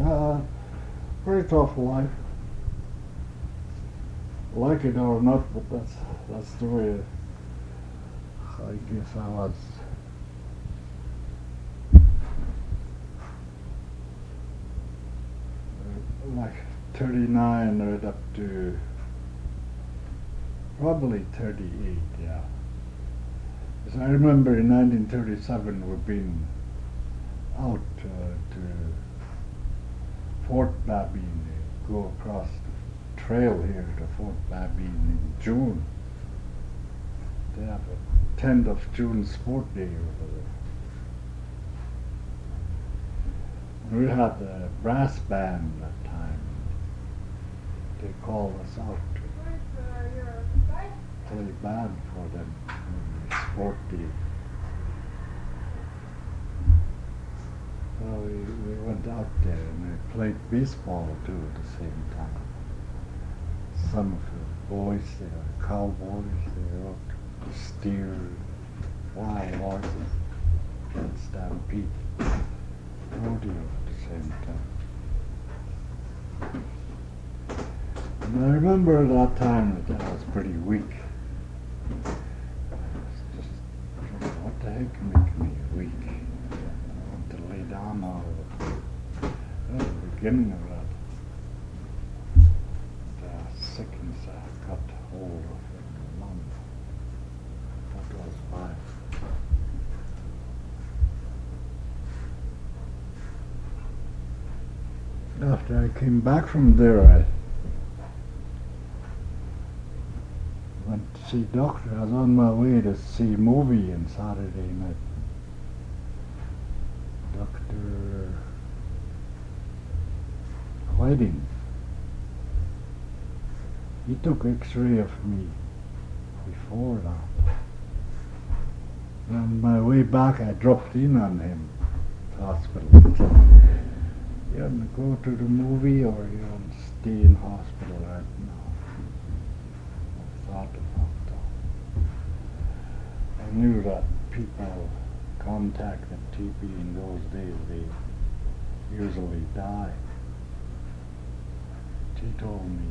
Uh, Very tough life. Like it or not, but that's the way I guess I was. Like 39 right up to probably 38, yeah. Because I remember in 1937 we've been out to Fort Babine, go across the trail here to Fort Babine in June. They have a 10th of June sport day over there. We had a brass band that time. They called us out to play band for them on the sport day. So we went out there and we played baseball too at the same time. Some of the boys, they are cowboys, they were out to steer wild horses and stampede rodeo at the same time. And I remember that time that I was pretty weak. I was just, what the heck make me weak? Down all the beginning of that sickness I got hold of in the lung. That was fine. After I came back from there, I went to see doctor. I was on my way to see a movie on Saturday night. Dr. Whiting. He took x-ray of me before that. And on my way back I dropped in on him at the hospital. He said, you want to go to the movie or you want to stay in hospital right now? I thought about that. I knew that people contacted TB in those days, they usually die. She told me,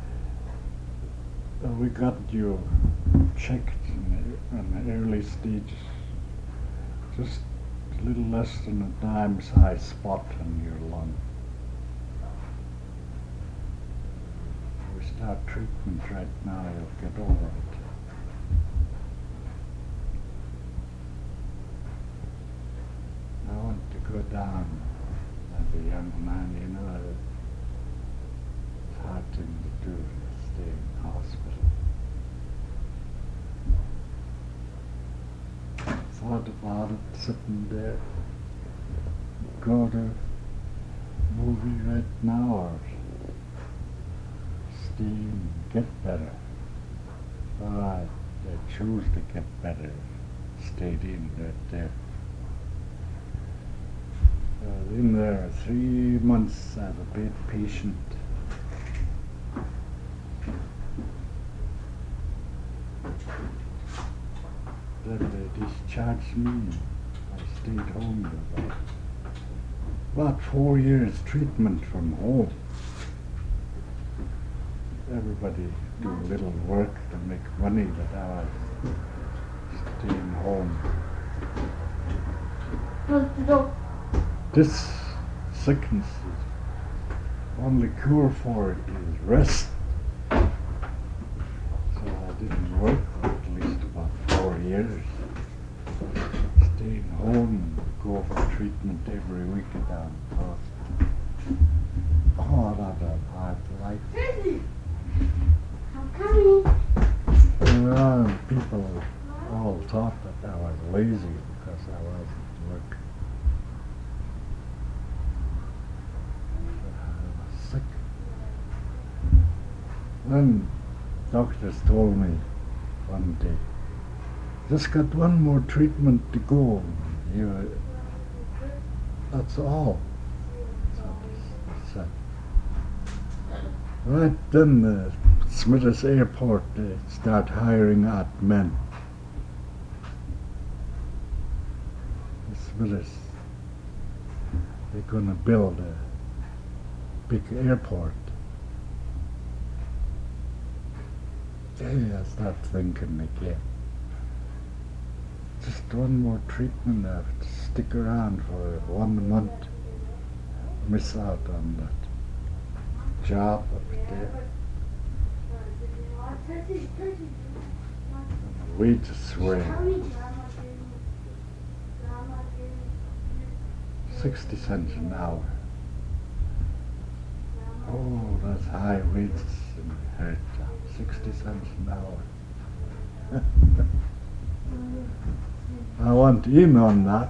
we got you checked in the early stages, just a little less than a dime-sized spot on your lung. We start treatment right now, you'll get over it. I want to go down as a young man, you know, it's hard thing to do, stay in hospital. Thought about it, sitting there, go to movie right now or stay and get better. Alright, I choose to get better, stayed in right there. In there 3 months as a bed patient. Then they discharged me. I stayed home about 4 years treatment from home. Everybody do a little work to make money, but I was staying home. This sickness is only cure for it is rest. So I didn't work for at least about 4 years. Staying home and go for treatment every week down the hospital. Oh, that a hard life. I'm coming. Well, people all thought that I was lazy because I wasn't working. Sick. Then doctors told me one day, just got one more treatment to go. That's all. So, right then the Smithers Airport, they start hiring out men. The Smithers, they're going to build a big airport. I start thinking again. Just one more treatment. I have to stick around for 1 month. Miss out on that job up there. Wages were 60 cents an hour. Oh, that's high wages in her job. 60 cents an hour. I want in on that.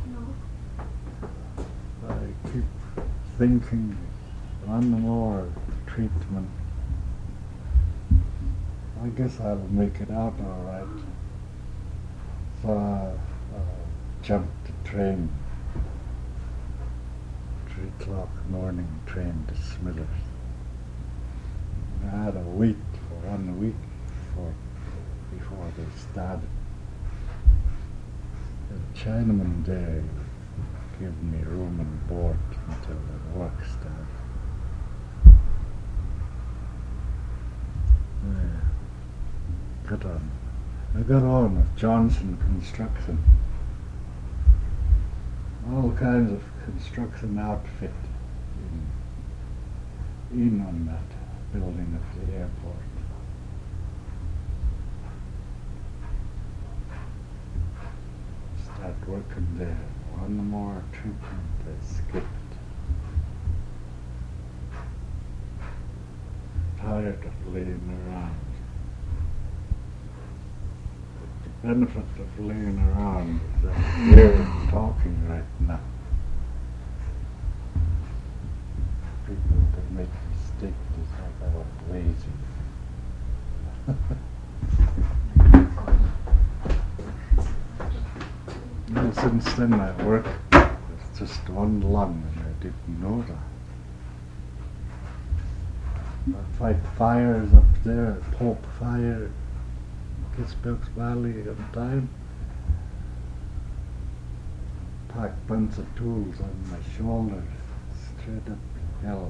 I keep thinking one more treatment. I guess I'll make it out all right. So I jumped the train. 3 o'clock morning train to Smithers. I had to wait for 1 week before they started. The Chinaman there gave me room and board until the work started. I got on with Johnson Construction. All kinds of construction outfit in on that building of the airport. Start working there. One more treatment I skipped. Tired of laying around. The benefit of laying around is that I'm here talking right now. People that make mistakes think I was lazy. And since then I work with just one lung and I didn't know that. I fight fires up there, Pope Fire, Kisbelks Valley on time. Pack bunch of tools on my shoulders, straight up the hill.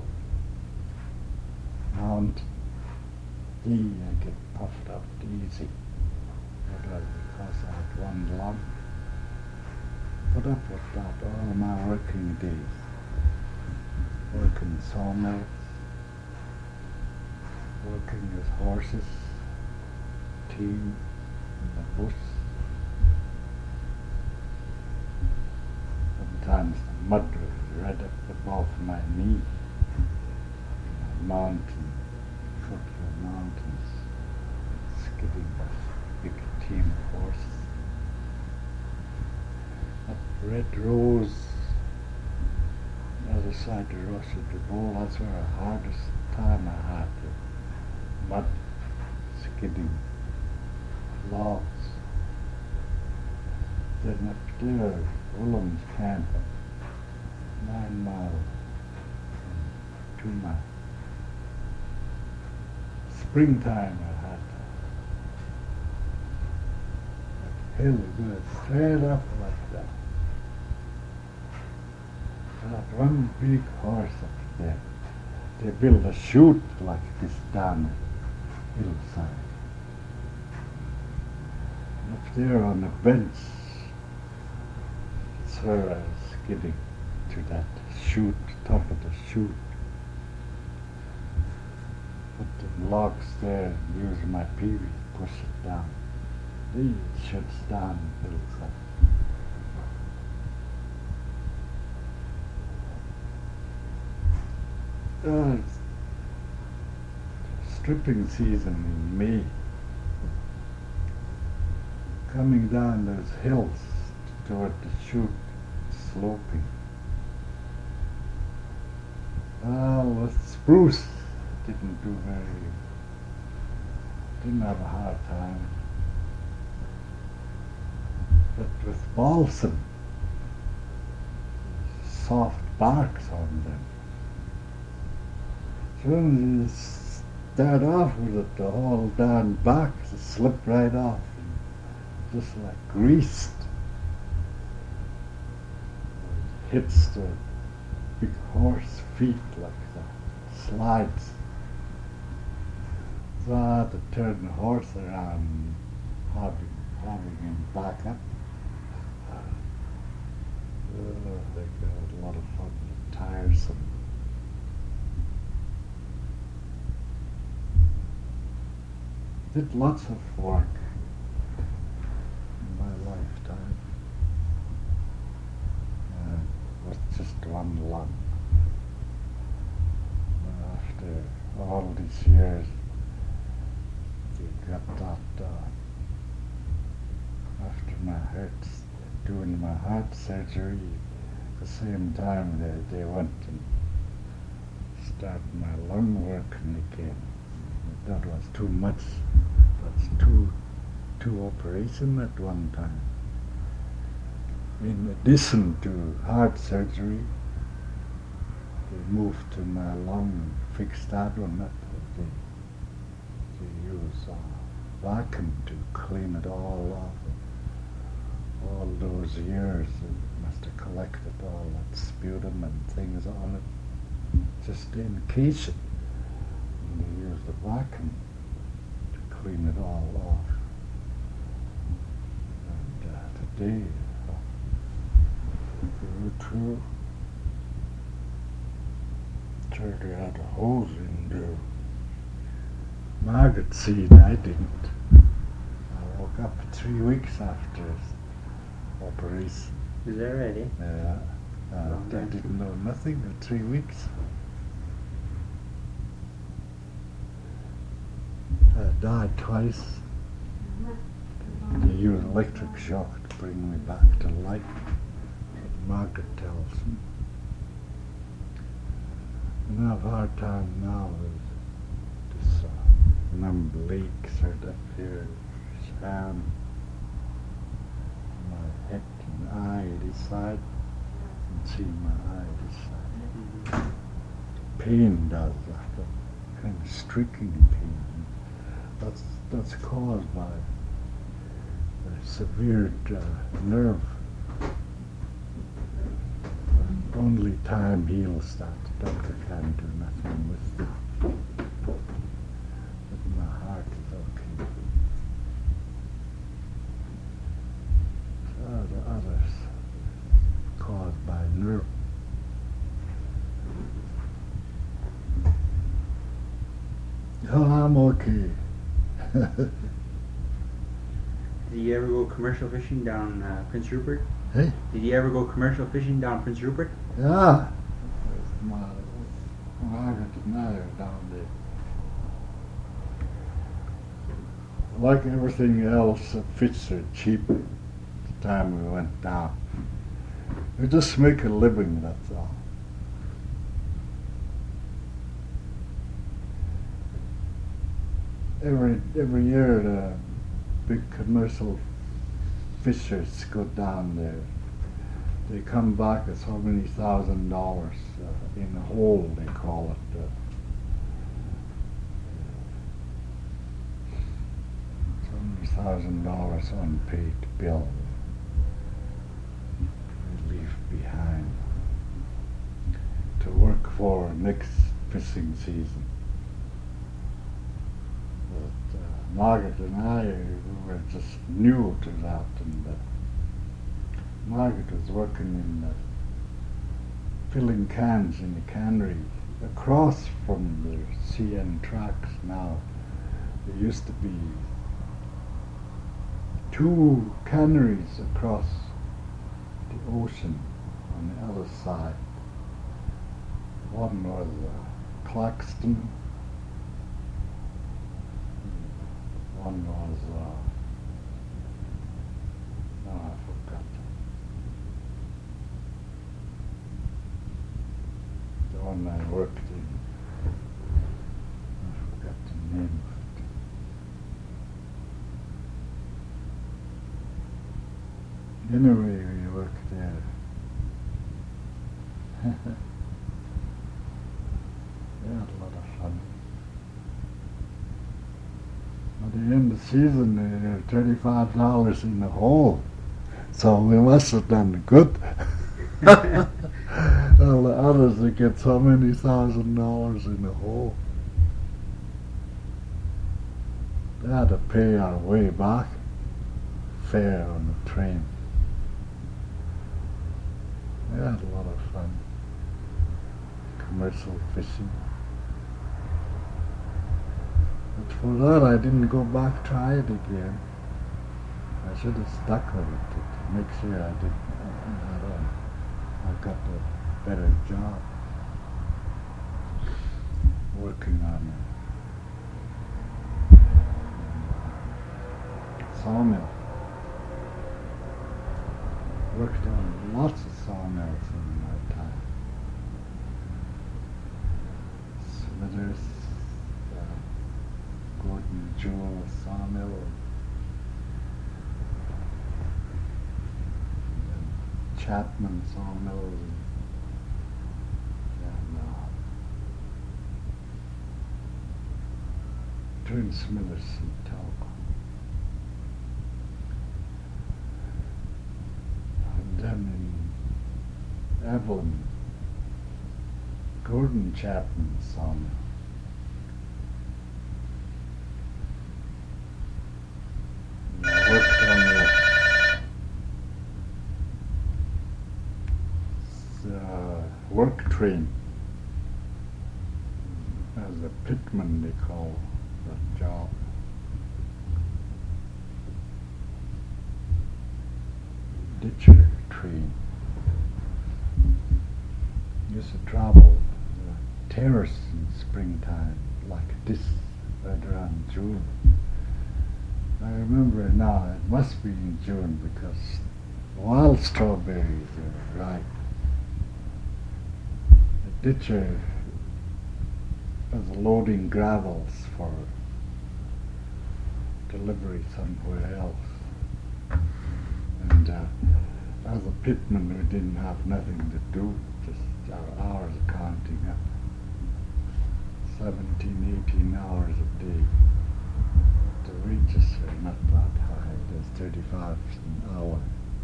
Mount I get puffed up easy. That was because I had one lung. Put up with that all my working days. Working sawmills, working with horses, team in the bush. Sometimes the mud was right up above my knee. In the mountain, foot of the mountains, skidding with big team of horses. Up Red Rose, the other side of Russia, the Bowl, that's where the hardest time I had. The mud, skidding, logs. Then up there, Willem's Camp, 9 miles, 2 miles. Springtime I had. That hill goes straight up like that. I had one big horse up there. They built a chute like this down the hillside. And up there on the bench, that's where I was skidding to that chute, top of the chute. Put the logs there and use my peavey to push it down. It shuts down the hillside. It's stripping season in May. Coming down those hills toward the chute, sloping. With spruce, didn't have a hard time. But with balsam, soft barks on them. Soon as you start off with it, the whole darn bark will slip right off, and just like greased. It hits the big horse feet like that. slides. So I had to turn the horse around, having him back up. They got a lot of fun, tiresome. Did lots of work in my lifetime. Was just one lump. After all these years, you got that after doing my heart surgery, at the same time they went and started my lung working again. That was too much. That's two operations at one time. In addition to heart surgery, they moved to my lung and fixed that one up. They use a vacuum to clean it all off. All those years, it must have collected all that sputum and things on it, just in case it. And they used a vacuum to clean it all off. And today, true. Charlie had a hose in there. Margaret seen I didn't. I woke up 3 weeks after operation. Is that right, eh? Yeah. I didn't know nothing for 3 weeks. I died twice. They used electric shock to bring me back to life. Margaret tells me. And I have a hard time now with this numb leaks right up here, his hand, my head and eye this side. You can see my eye this side. Pain does that, kind of striking pain. That's caused by a severe nerve. Only time heals that. The doctor can't do nothing with it. But my heart is okay. So the others caused by nerve. Oh, I'm okay. Did you ever go commercial fishing down Prince Rupert? Hey? Did you ever go commercial fishing down Prince Rupert? Yeah. Margaret and I are down there. Like everything else, fish are cheap at the time we went down. We just make a living, that's all. Every year the big commercial fishers go down there. They come back with so many $1,000 in a hole, they call it. So many $1,000 unpaid bill they leave behind to work for next fishing season. But Margaret and I were just new to that, and Margaret was working in filling cans in the cannery across from the CN tracks now. There used to be 2 canneries across the ocean on the other side. One was Claxton. One was, I forgot. The one I worked in, I forgot the name of it. Anyway, we worked there. We had a lot of fun. At the end of the season, they had $35 in the hole, so we must have done good. All the Others that get so many $1,000 in a hole. They had to pay our way back, fare on the train. We had a lot of fun. Commercial fishing. But for that I didn't go back, try it again. I should have stuck with it to make sure I didn't. I got a better job working on a sawmill. Worked on lots of sawmills in my time. Smithers, Gordon Jewell sawmill, and Chapman sawmill, and Turn Smithers and Talcott. And then in Evelyn, Gordon Chapman sawmill. I worked on the work train as a pitman, they call that job. Ditcher train. Used to travel the terrace in springtime like this, right around June. I remember it now, it must be in June because wild strawberries are ripe. The ditcher was loading gravels for delivery somewhere else. And as a pitman, we didn't have nothing to do, just our hours counting up. 17, 18 hours a day. The wages are not that high. There's 35 an hour.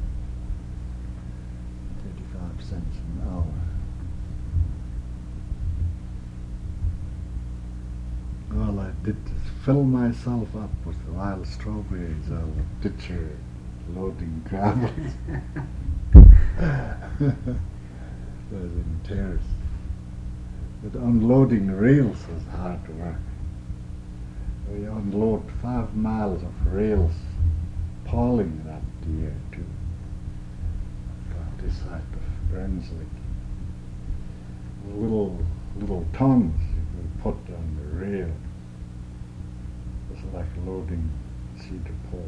35 cents an hour. All I did is fill myself up with wild strawberries out of a ditcher loading gravels. That was in terrace. But unloading rails was hard work. We unload 5 miles of rails, Pauling that year too, from this side of Brunswick. Little tongues you could put on the rail. It was like loading cedar poles.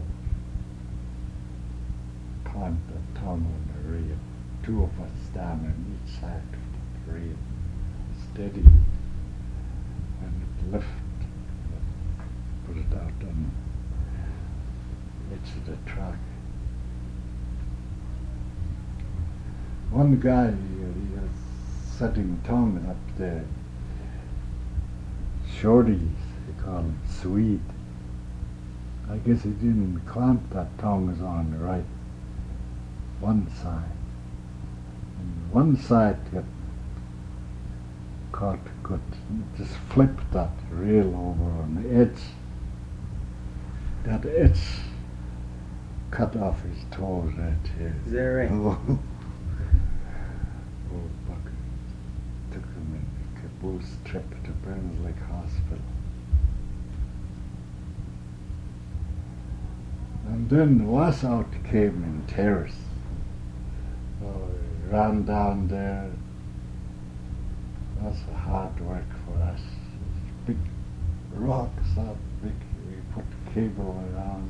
Climb the tongue on the rail. 2 of us stand on each side of the rail, steady, and it lift. Put it out on the edge of the track. One guy, he was setting tongue up there. Shorties, they call him Swede. I guess he didn't clamp that tongue on the right one side. And one side got caught, just flipped that rail over on the edge. That edge cut off his toes right here. Is that right? Oh, Buck took him in a caboose trip to Brunswick Hospital. And then the washout came in terrace. So we ran down there. That's hard work for us. Big rocks up, big. We put cable around,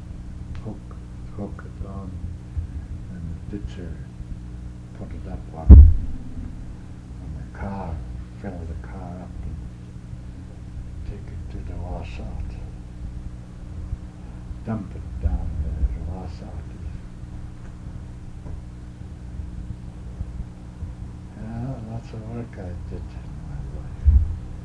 hook it on, and the ditcher put it up on the car, fill the car up and take it to the washout. Dump it down there, the washout. Yeah, lots of work I did in my life.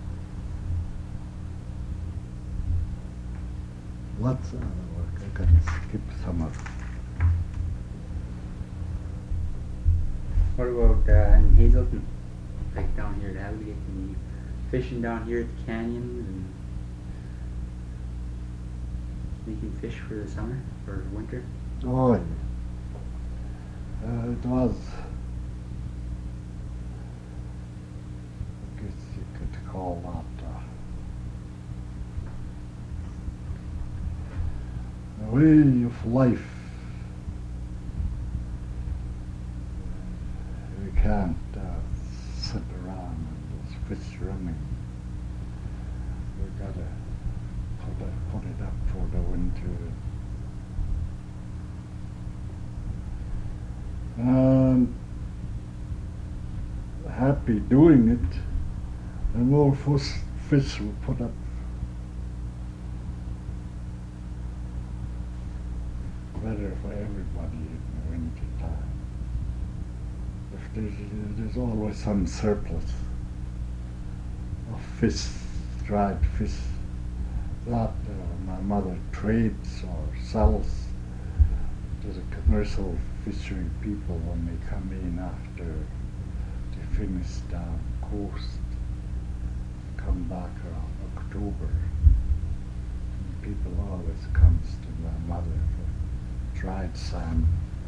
Lots of other work. I gotta skip some of it. What about in Hazelton? like down here at Albion? Can you fishing down here at the canyons and you can fish for the summer or winter? Oh, yeah. It was, I guess you could call that a way of life. You can't sit around and there's fish running. You gotta put it up for the winter. Happy doing it, the more fish we put up. Better for everybody in the winter time. If there's always some surplus of fish, dried fish, that my mother trades or sells to the commercial fishery people when they come in after they finish down coast, come back around October. And people always comes to my mother for dried salmon.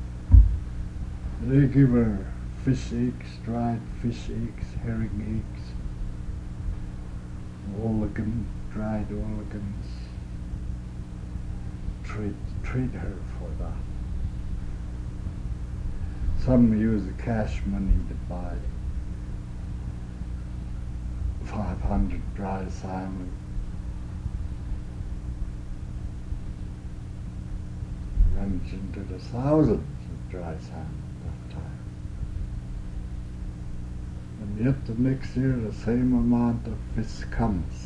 They give her fish eggs, dried fish eggs, herring eggs, Mulligan, dried mulligans. Trade her for that. Some use the cash money to buy 500 dry salmon. Runs into the thousands of dry salmon at that time. And yet the next year the same amount of fish comes.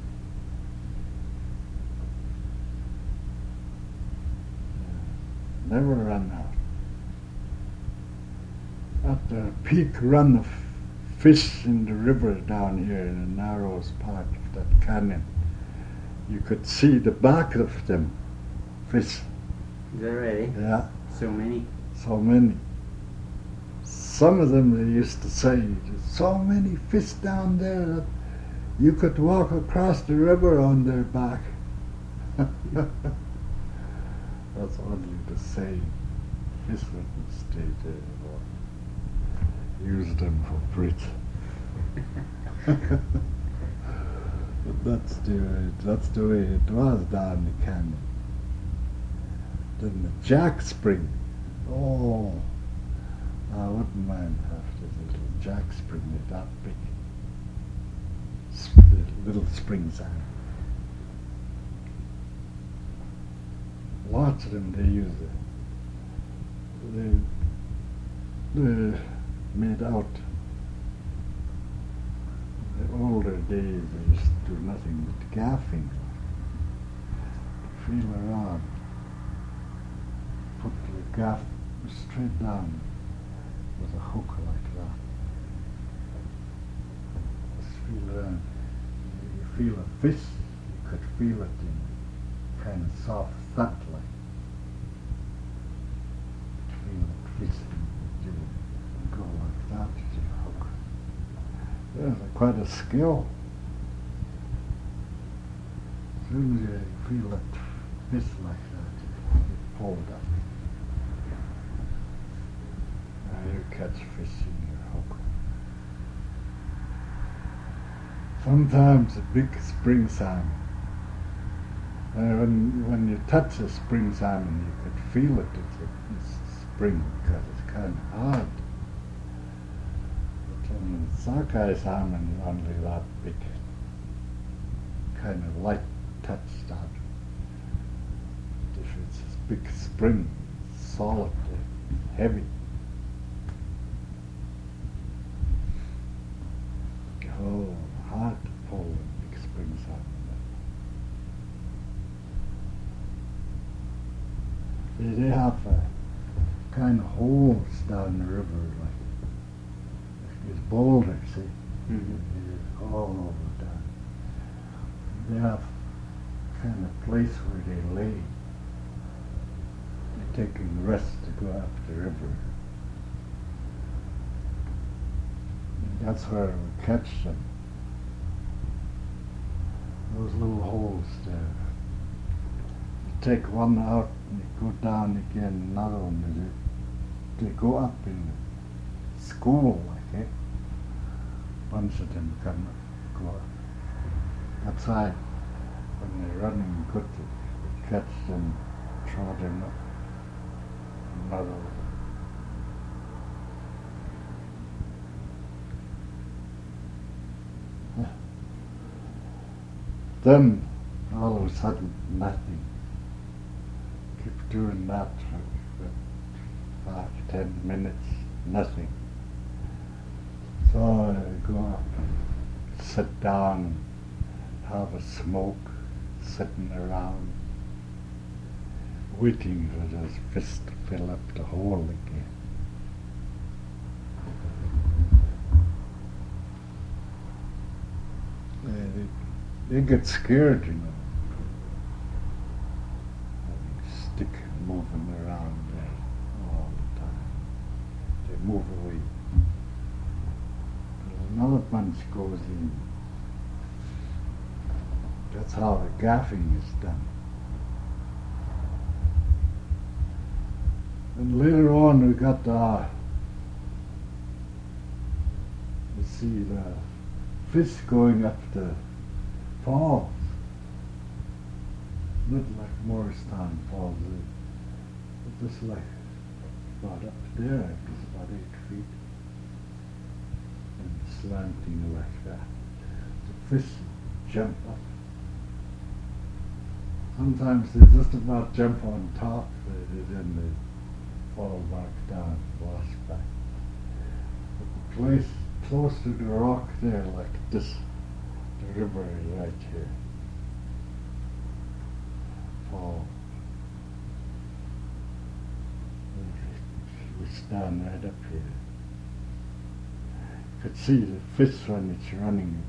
Never run out. At the peak run of fish in the river down here in the narrowest part of that canyon, you could see the back of them fish. Is that right, eh? Yeah, So many. so many. Some of them they used to say, there's so many fish down there that you could walk across the river on their back. That's only the saying. Fish wouldn't stay there or use them for bridge. But that's the way it was down the canyon. Then the Jack Spring. Oh, I wouldn't mind after the little Jack Spring, they're that big. Little spring salmon. Lots of them they use it. They're made out. In the older days they used to do nothing but gaffing. Feel around. Put the gaff straight down with a hook like that. Just feel around. You feel a fish, you could feel it in kind of soft thud like. Feel it fish and you go like that with your hook. Yeah, quite a skill. As soon as you feel that fish like that, you pull it up. You catch fish in your hook. Sometimes a big spring salmon. When you touch a spring salmon, you could feel it. It's spring because it's kind of hard. But when the sockeye salmon is only that big, kind of light touch that. But if it's a big spring, it's solid, heavy. Oh, hard to pull a big spring salmon. They have kind of holes down the river, like these boulders, see? Mm-hmm. All over down. They have kind of place where they lay. They're taking rest to go up the river. And That's where we catch them. Those little holes there. You take one out and you go down again, another one. And they go up in the school, like, eh? Bunch of them come go up. That's why when they're running good, you catch them, throw them up. Another one. Then all of a sudden nothing. Keep doing that for 5-10 minutes, nothing. So I go up, sit down, have a smoke, sitting around, waiting for those fish to fill up the hole again. They get scared, you know. Stick moving around there all the time. They move away. Another bunch goes in. That's how the gaffing is done. And later on we got you see the fish going up the falls. Not like Morristown Falls, but just like about up there, it's about 8 feet. And slanting like that. The fish jump up. Sometimes they just about jump on top, then they fall back down, wash back. But the place close to the rock there, like this, the river is right here. Fall. We stand right up here. You could see the fish when it's running.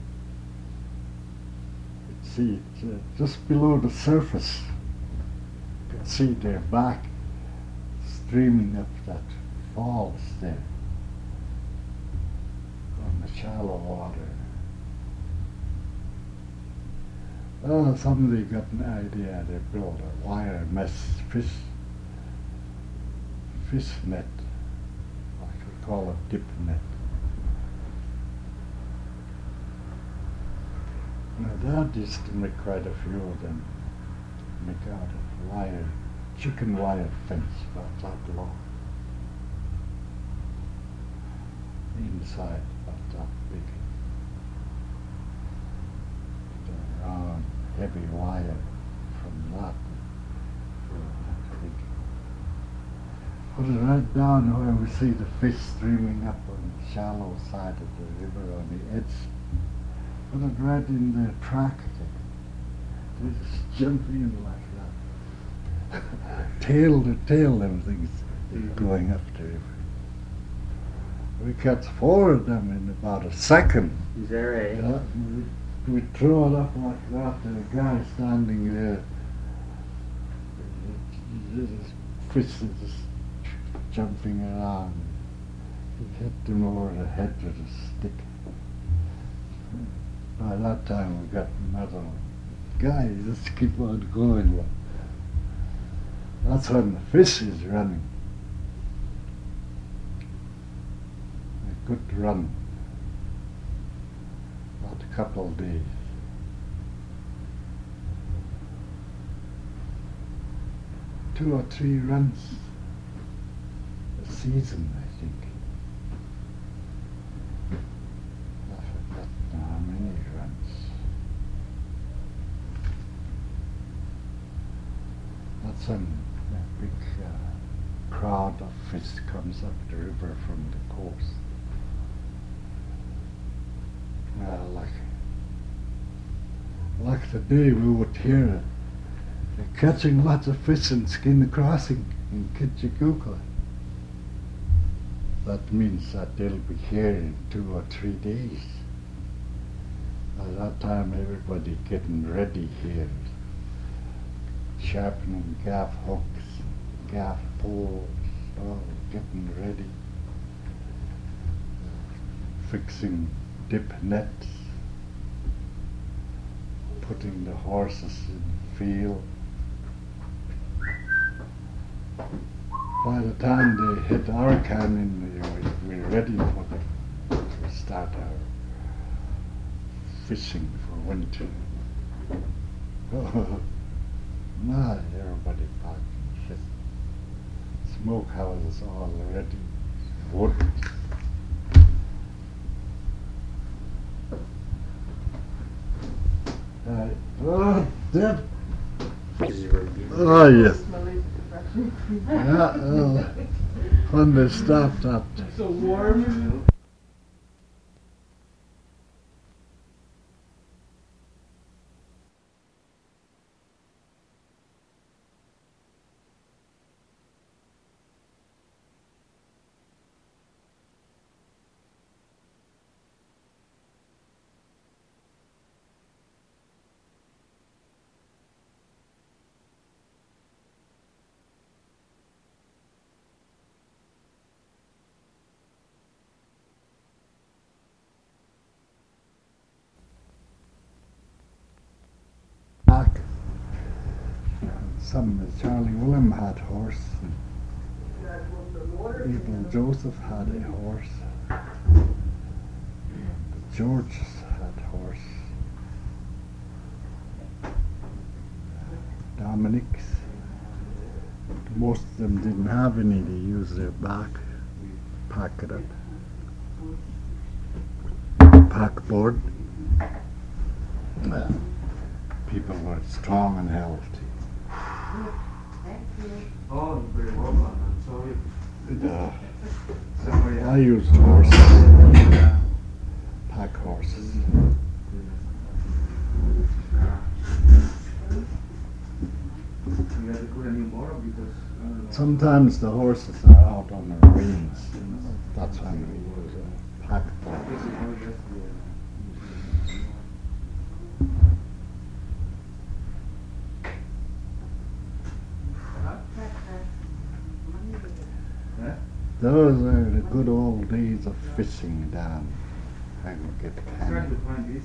You could see it just below the surface. You could see their back streaming up that falls there on the shallow water. Well, somebody got an idea. They built a wire mesh fish net, like we call it dip net. Now Dad used to make quite a few of them. Make out of wire, chicken wire fence about that long. Inside about that big. The round, heavy wire from that. Put it right down where we see the fish streaming up on the shallow side of the river on the edge. Put it right in their track there. They just jump in like that. tail to tail, them things going up the river. We catch 4 of them in about a second. Is there a? Yeah, we throw it up like that. The guy standing there. This fish is just jumping around. He hit them over the head with a stick. By that time we got another one. Guy, just keep on going. That's when the fish is running. A good run. About a couple of days. Two or three runs a season, I think. I forgot how many runs. That's when a big crowd of fish comes up the river from the coast. Like the day we would hear they're catching lots of fish in Skinny Crossing in Kitchikuka. That means that they'll be here in 2 or 3 days. By that time everybody getting ready here, sharpening gaff hooks, gaff poles, all getting ready. fixing dip nets, putting the horses in the field. By the time they hit our canyon, we're ready for them to start our fishing for winter. Now everybody packing shit. Smokehouses all ready. Wood. That. Oh yes. Yeah, when they stopped that. So warm. Back. Some Charlie Willem had horse. And Abel Joseph had a horse. The Georges had horse. Dominic's. Most of them didn't have any. They used their back. Pack it up. Packboard. People were strong and healthy. Oh, very well done. I'm sorry. Somebody I used horses, pack horses. You have to put any more because I don't know. Sometimes the horses are out on the range. That's when we use a pack horse. Those are the good old days of fishing down Aggregate Trying to Canyon. find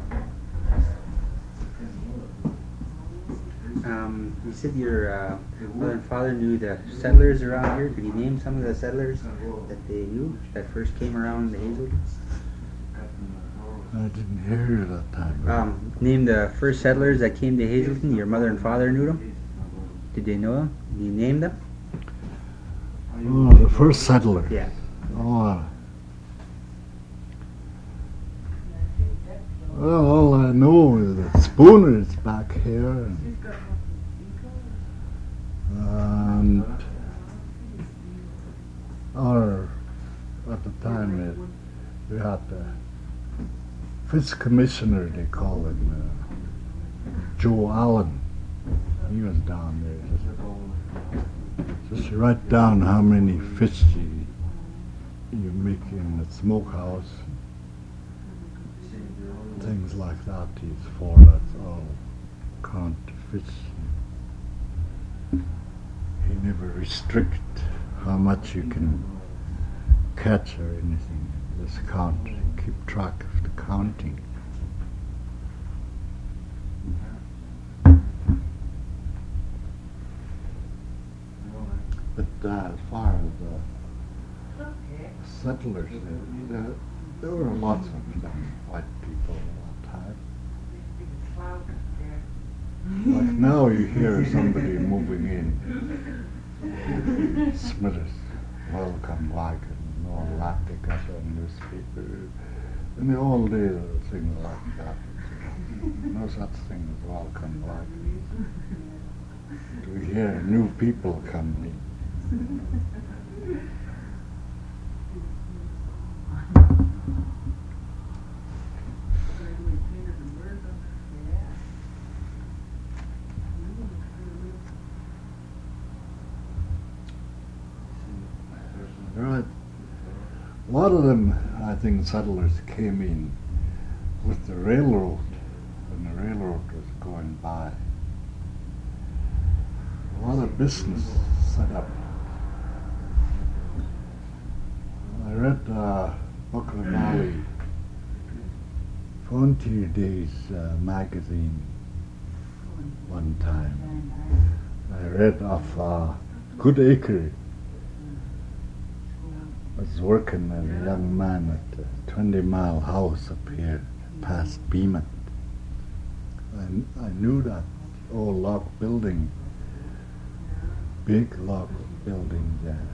this. You said your mother and father knew the settlers around here. Could you name some of the settlers that they knew that first came around the Hazeltons? I didn't hear you that time. Name the first settlers that came to Hazelton. Your mother and father knew them. Did they know them? Did you name them? Oh, the first settler. Yeah. Oh. Well, all I know is that Spooner is back here. And or at the time we had the fish commissioner, they call him, Joe Allen. He was down there. Just write down how many fish you make in the smokehouse. Things like that. He's for that's all count fish. He never restrict how much you can catch or anything. Just count, keep track of the counting. But as far as the settlers, there were lots of young white people at that time. Like now you hear somebody moving in, Smithers, welcome back, and all that, they got on newspaper. In the old days, there were things like that. No such thing as welcome back. We hear new people coming in. Right. A lot of them, I think, settlers came in with the railroad, when the railroad was going by. A lot of business set up. I read Valley Frontier Days magazine one time. I read of Goodacre. I was working as a young man at the 20 Mile House up here past Beeman. And I knew that old log building, big log building there.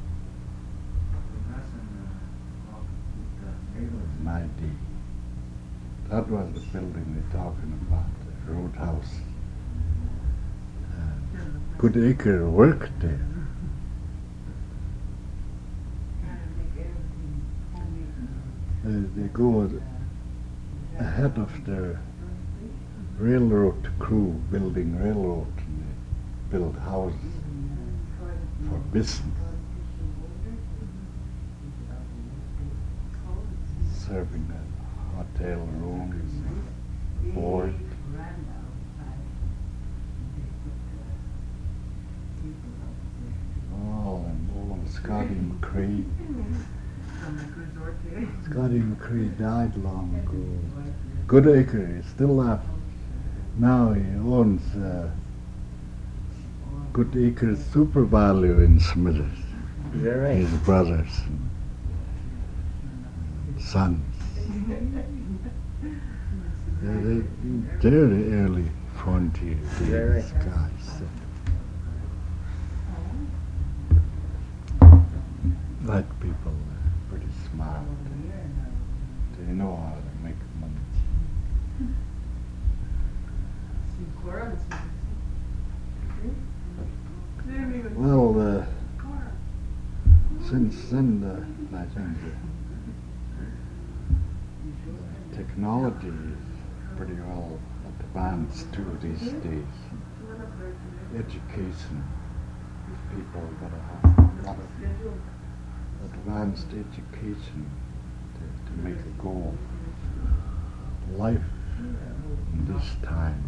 My day. That was the building they're talking about, the roadhouse. Goodacre worked there. They go ahead of the railroad crew building railroad, and they build houses for business. Serving at hotel rooms, board. Oh, and old Scotty McCree. Scotty McCree died long ago. Goodacre is still left. Now he owns Goodacre's Super Value in Smithers. Is that right? His brothers and sons. They're the early frontier Is that days, right? guys. Black people are pretty smart. They know how to make money. Well, since then, I think the technology is pretty well advanced too these days. Education, people gotta have a lot of advanced education to make a goal. Life in this time.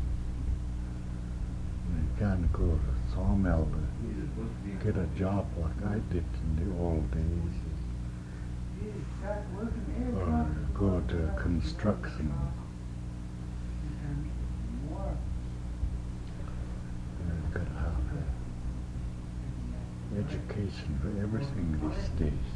You can't go to a sawmill to get a job like I did in the old days. Or go to construction. You've got to have education for everything these days.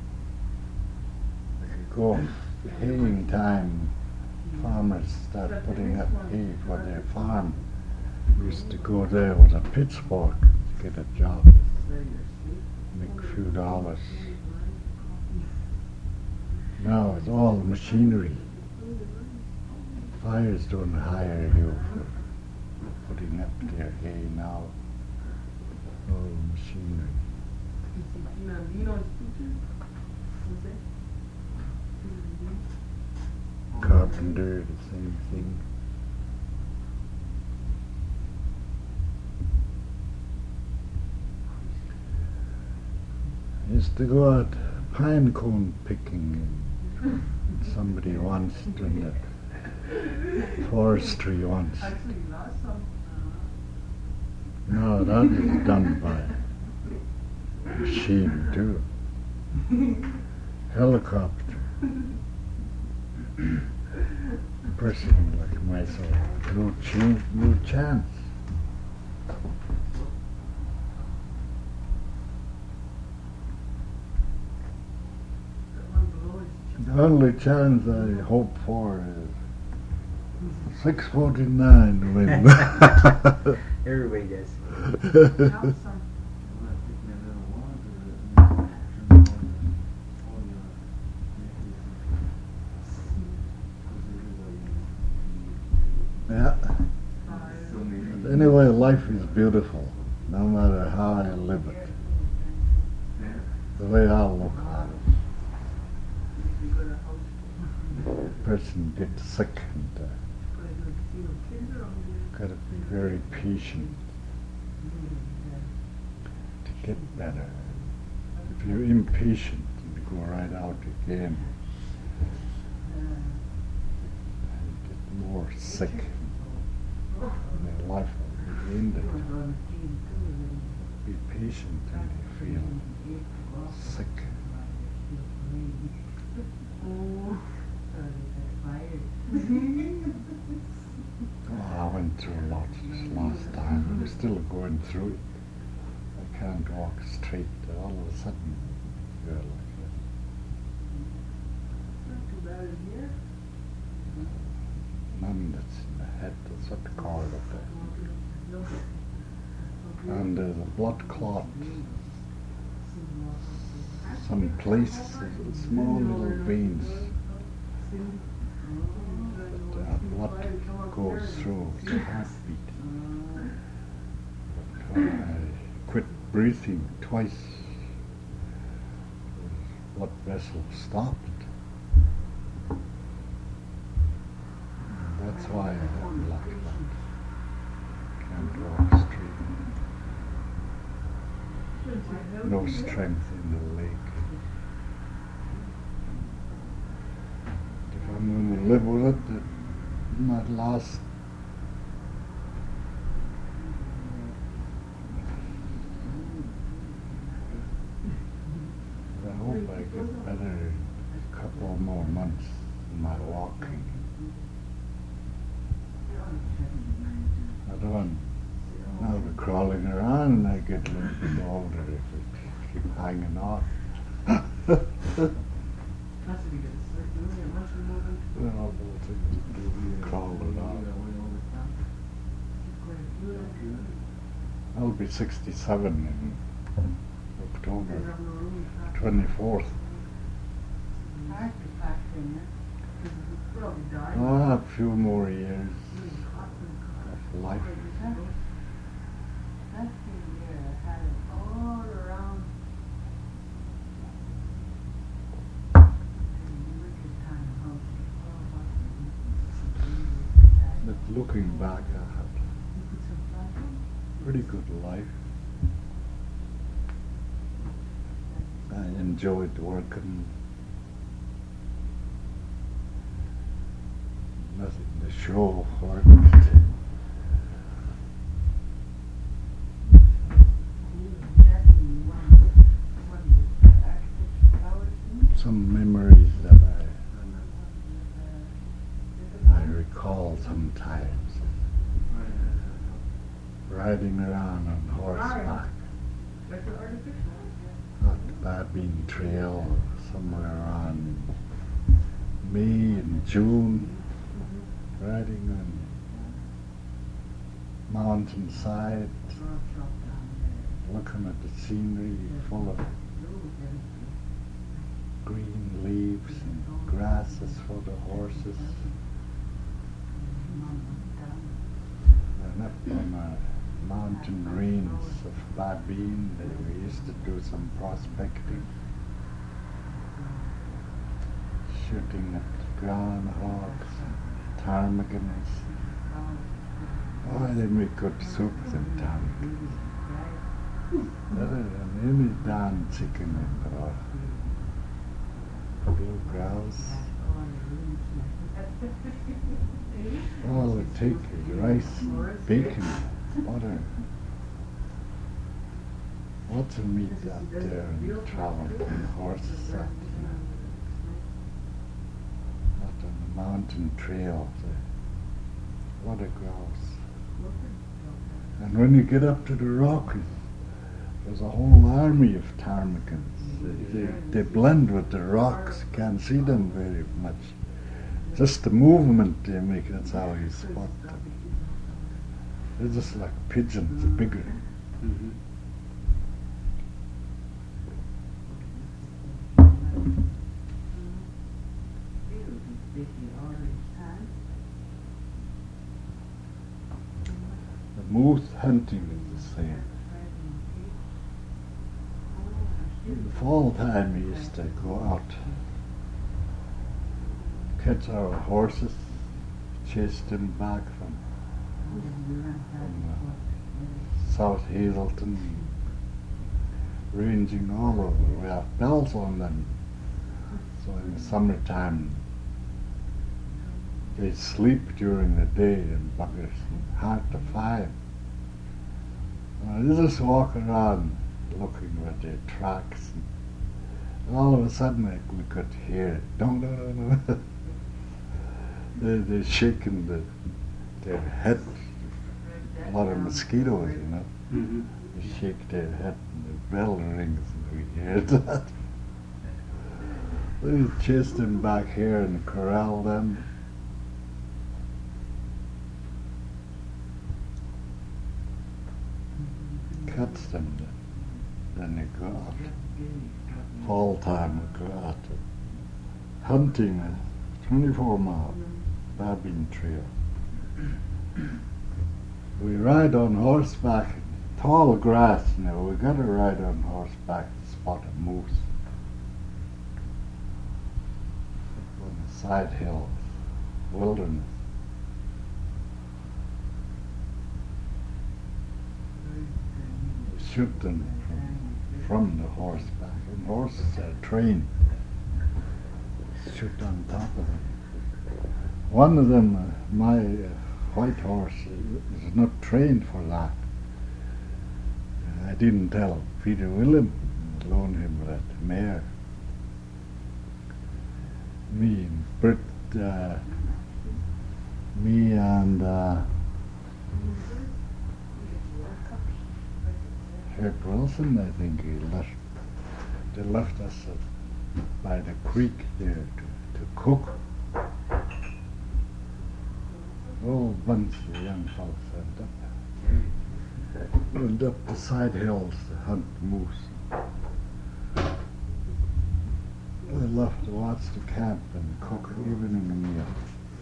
If you go haying time, farmers start putting up hay for their farm. We used to go there with a pitchfork to get a job, make a few dollars. Now it's all machinery. Fires don't hire you for putting up their hay now. All machinery. Carpenter, the same thing. I used to go out pine cone picking and somebody once doing that forestry once. No, that was done by machine too. Helicopter. A person like myself, no chance. The only chance I hope for is 649 to win. Everybody does. Yeah. But anyway, life is beautiful, no matter how I live it. The way I look at it. A person gets sick and gotta be very patient to get better. If you're impatient, you go right out again. You get more sick. And your life will be ended. Be patient until you feel sick. Oh, I went through a lot this last time. I'm still going through it. I can't walk straight. All of a sudden, you're like that. Numbness in the head, that's what they call it up there. And there's a blood clot. Some places, small little veins that blood goes through the heartbeat. But when I quit breathing twice, the blood vessel stopped. That's why I have like that. Can't walk straight. No strength in the leg. If I'm going to live with it, it might last. I hope I get better in a couple more months in my walking. I don't want now be crawling around and I get a little bit older if I keep hanging on. Crawl it on. I'll be 67 in October 24th. Oh, a few more years of life. But looking back, I had a pretty good life. I enjoyed working. Nothing to show for it. Some memories that I recall sometimes. Riding around on horseback. Out the Badbean Trail, somewhere around May and June. Riding on mountainside, looking at the scenery full of green leaves and grasses for the horses. And up on the mountain range of Badbean, we used to do some prospecting, shooting at groundhogs, ptarmigans. Oh, they make good soup, them ptarmigans. Better than any darn chicken in the world. Blue grouse. All it takes is rice, bacon, butter. Lots of meat out there and travel on horses out on the mountain trail. What a grouse. And when you get up to the Rockies, there's a whole army of ptarmigans. They blend with the rocks. You can't see them very much. Just the movement they make, that's how you spot them. They're just like pigeons, bigger. Mm-hmm. The moose hunting is the same. In the fall time we used to go out, catch our horses, chase them back from South Hazelton, ranging all over. We have bells on them, so in the summertime they sleep during the day and buggers, hard to find. They just walk around looking at their tracks All of a sudden we could hear it. Dong, dong, dong, dong. They're shaking their head. A lot of mosquitoes, you know. Mm-hmm. They shake their head and the bell rings and we hear that. We chased them back here and corralled them. Catch them, then they go out. Fall time we go out hunting a 24-mile babbing trail. We ride on horseback, tall grass now. We gotta ride on horseback to spot a moose. On the side hills, wilderness. We shoot them from the horseback. And horses are trained. Shoot on top of them. One of them, my white horse, is not trained for that. I didn't tell Peter Willem, loaned him that mare. Me and Britt, me and Herc Wilson, I think they left us by the creek there to cook. A whole bunch of young folks went up the side hills to hunt moose. They left lots to camp and cook evening meal.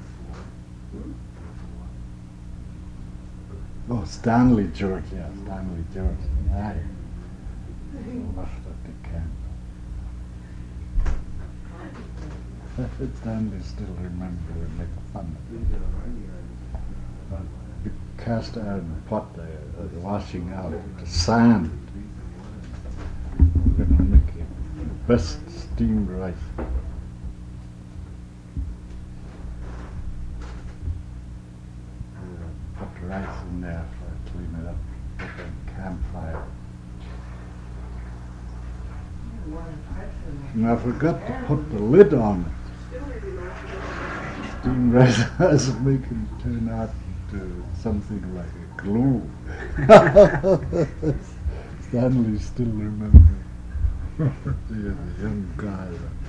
Oh, Stanley George, yeah, Stanley George. Aye. Left at the camp. Stanley still remember and make fun of it. Big cast iron pot there, washing out the sand. We're gonna make the best steamed rice. Put rice in there for clean it up. Put a campfire. And I forgot to put the lid on it. Steamed rice has make it turn out into something like a glue. Stanley still remembers. The young guy.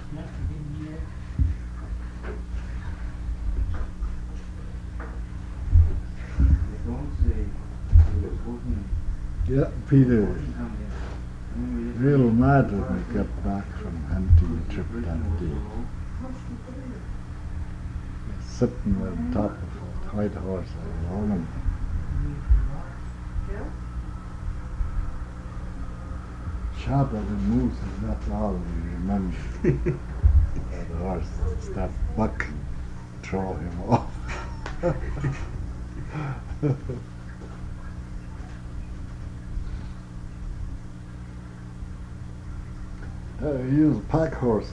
Yeah, Peter was real mad when we got back from hunting trip that day. Sitting on top of a white horse alone. Shot at the moose and that's all we remember. The horse stopped bucking, throw him off. He was a pack horse,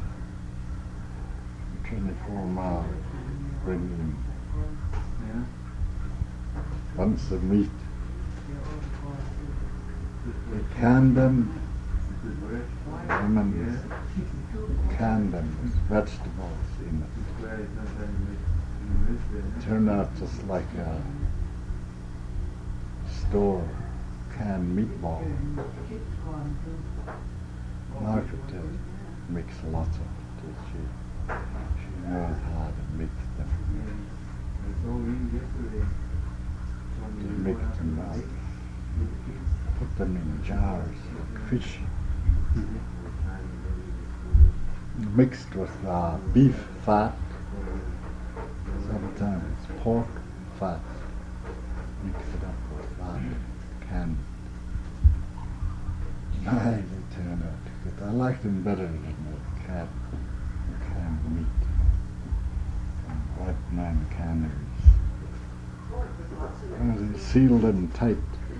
24 miles, bringing bunch of meat. They canned them, women canned them with vegetables in it. It turned out just like a store canned meatball. Margaret makes lots of it. She knows how to make them. They make them out, put them in jars like fish, mixed with beef fat, sometimes pork fat, mix it up with that, canned. They turn out good. I like them better than the canned meat from White Man Canneries. They seal them tight.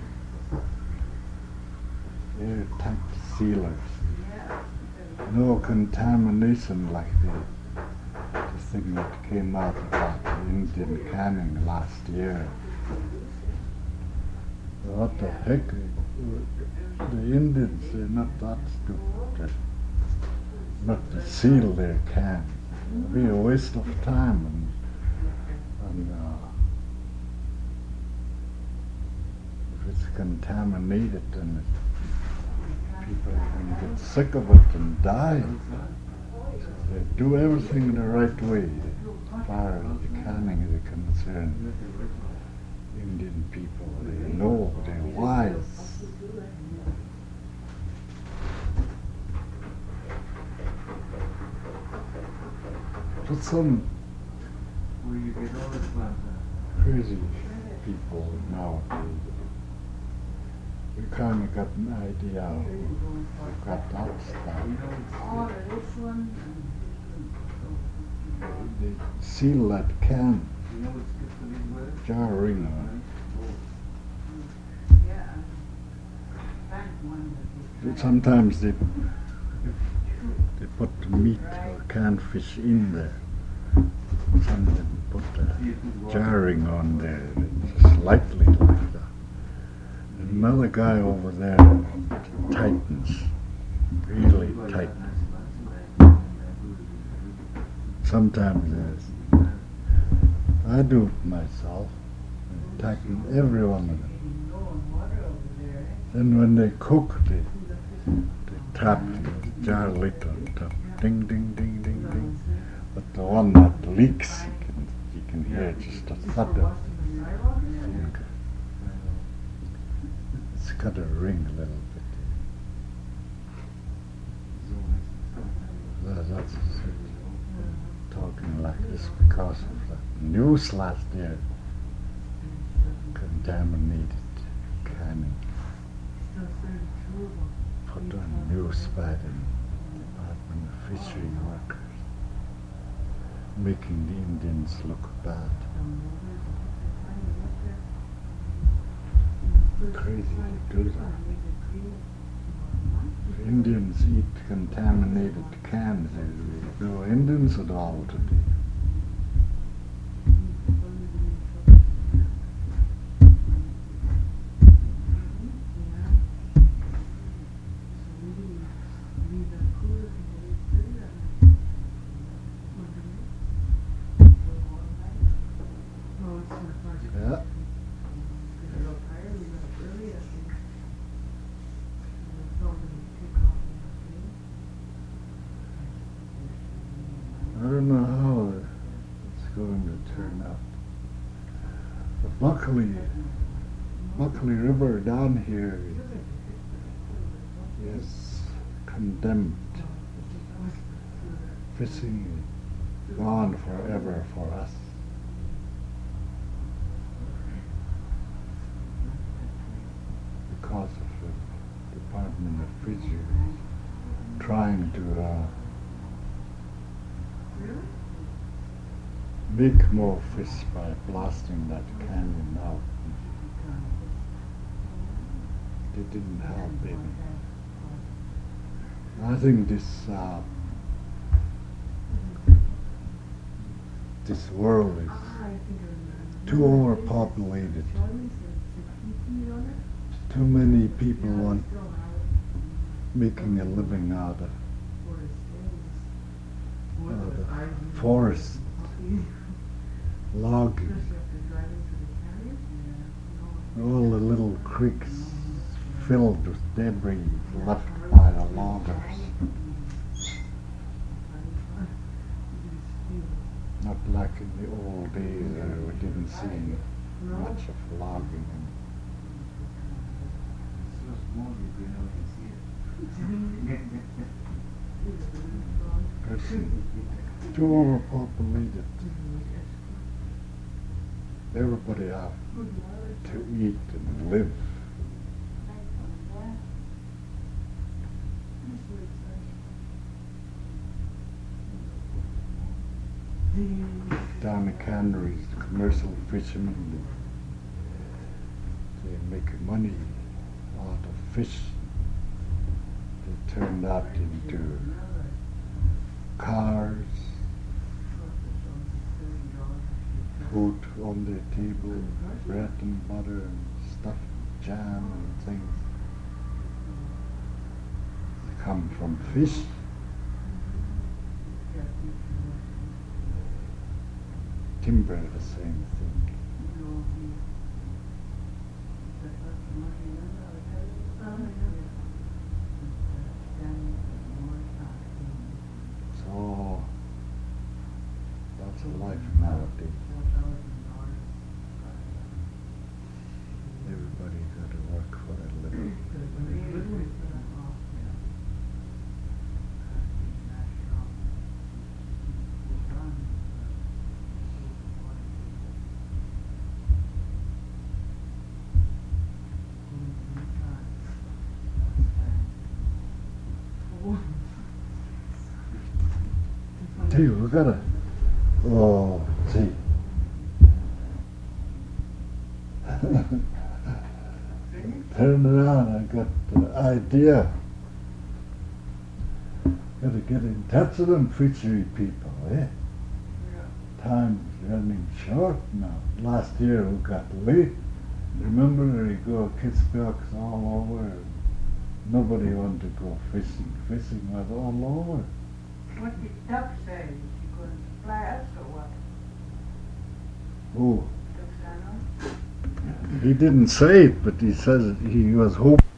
Airtight sealers. No contamination like the thing that came out about the Indian canning last year. What the heck? The Indians, they're not that stupid. not to seal their can. It'd be a waste of time and if it's contaminated then people can get sick of it and die. So they do everything the right way as far as the canning is concerned. Indian people, they know, they're wise. But some crazy people nowadays, we kind of got an idea of we've got that stuff. They seal that can, jar ring on it. Sometimes they put the meat or canned fish in there. Some of them put the jarring on there, slightly like that. Another guy over there tightens, really tightens. Sometimes I do it myself, tighten every one of them. Then when they cook, they tap the jar lid on top, ding, ding, ding, ding, ding. But the one that leaks, you can hear just a thud of finger. It's got a ring a little bit. That's talking like this because of the news last year. Contaminated canning. Put on news by the Department of Fishery Workers, making the Indians look bad. Crazy to do that. If Indians eat contaminated cans, there will be no Indians at all today. Yeah. I don't know how it's going to turn out. But Buckley River down here is condemned. Fishing is gone forever for us. Because of the Department of Fisheries trying to make more fish by blasting that canyon out. They didn't help any. I think this world is too overpopulated. Too many people want making a living out of forest, logging, all the little creeks filled with debris left by the loggers. Not like in the old days where we didn't see much of logging. It's too overpopulated. Everybody have to eat and live. Down the canneries, the commercial fishermen, they make money out of fish. They turn that into cars, food on their table, bread and butter and stuff, jam and things. They come from fish. Timber, the same thing. So that's a life nowadays. Everybody got to work for a living. Hey, we gotta. Oh, see. Turn around, I got the idea. Gotta get in touch with them fishery people, eh? Time's running short now. Last year we got late. Remember they go Kitzbühel's all over. Nobody wanted to go fishing. Fishing was all over. What did Tuck say? Is he going to fly us or what? Oh, Tuck Sano? he didn't say it, but he says he was hoping.